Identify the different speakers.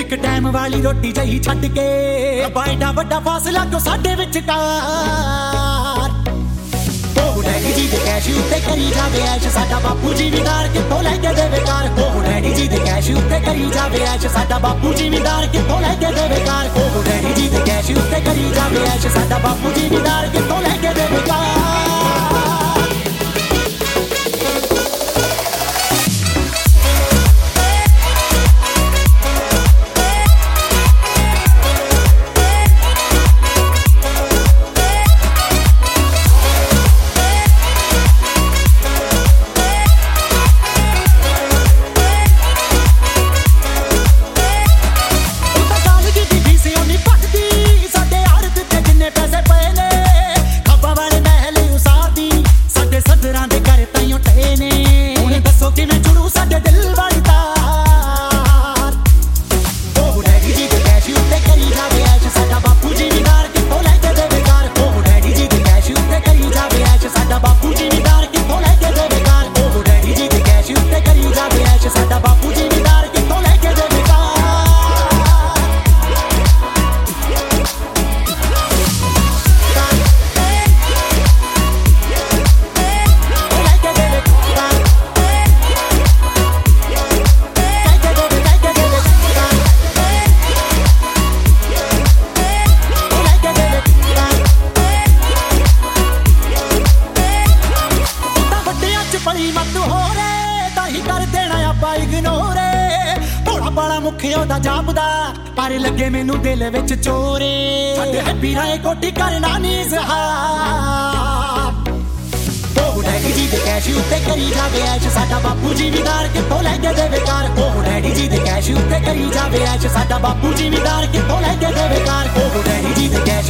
Speaker 1: ਇੱਕ ਟਾਈਮ ਵਾਲੀ ਰੋਟੀ ਜਹੀ ਛੱਡ ਕੇ ਬਾਇਡਾ ਵੱਡਾ ਫਾਸਲਾ ਕਿਉਂ ਸਾਡੇ ਵਿਚਕਾਰ। ਉਹ ਡੈਡੀ ਜੀ ਦੇ ਕੈਸ਼ ਉੱਤੇ ਕਰੀ ਜਾਵੇ ਐਸ਼, ਸਾਡਾ ਬਾਪੂ ਜ਼ਿਮੀਂਦਾਰ ਕਿੱਥੋਂ ਲੈ ਕੇ ਦੇਵੇ ਕਾਰ। ਉਹ ਡੈਡੀ ਜੀ ਦੇ ਕੈਸ਼ ਉੱਤੇ ਕਰੀ ਜਾਵੇ ਐਸ਼, ਸਾਡਾ ਬਾਪੂ ਜ਼ਿਮੀਂਦਾਰ ਕਿੱਥੋਂ ਲੈ ਕੇ ਦੇਵੇ ਕਾਰ। ਉਹ ਡੈਡੀ ਜੀ ਦੇ ਕੈਸ਼ ਉੱਤੇ ਕਰੀ ਜਾਵੇ ਐਸ਼, ਸਾਡਾ ਬਾਪੂ ਜ਼ਿਮੀਂਦਾਰ ਕਿੱਥੋਂ ਲੈ ਕੇ ਦੇਵੇ ਕਾਰ। ਬਾਲਾ ਮੁਖਿਓ ਦਾ ਜਾਪਦਾ ਪਰ ਲੱਗੇ ਮੈਨੂੰ ਦਿਲ ਵਿੱਚ ਚੋਰੇ। ਸਾਡੇ ਹੈਪੀ ਰਾਏ ਕੋਟੀ ਕਰਨਾ ਨੀ ਜ਼ਹਾਰ। ਉਹ ਡੈਡੀ ਜੀ ਦੇ ਕੈਸ਼ ਉੱਤੇ ਕਰੀ ਜਾਵੇ ਐਸ਼, ਸਾਡਾ ਬਾਪੂ ਜ਼ਿਮੀਂਦਾਰ ਕਿੱਥੋਂ ਲੈ ਕੇ ਦੇਵੇ ਕਾਰ। ਉਹ ਡੈਡੀ ਜੀ ਦੇ ਕੈਸ਼ ਉੱਤੇ ਕਰੀ ਜਾਵੇ ਐਸ਼, ਸਾਡਾ ਬਾਪੂ ਜ਼ਿਮੀਂਦਾਰ ਕਿੱਥੋਂ ਲੈ ਕੇ ਦੇਵੇ ਕਾਰ। ਉਹ ਡੈਡੀ ਜੀ ਦੇ ਕੈਸ਼